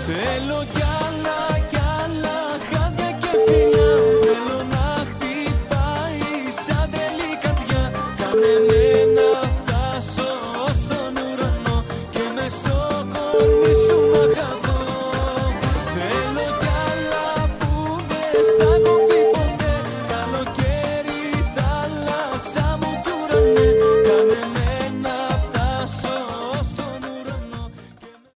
Θέλω κι άλλα χάδια και φιλιά. Θέλω να χτυπάει σαν τρελή καρδιά. Κάνε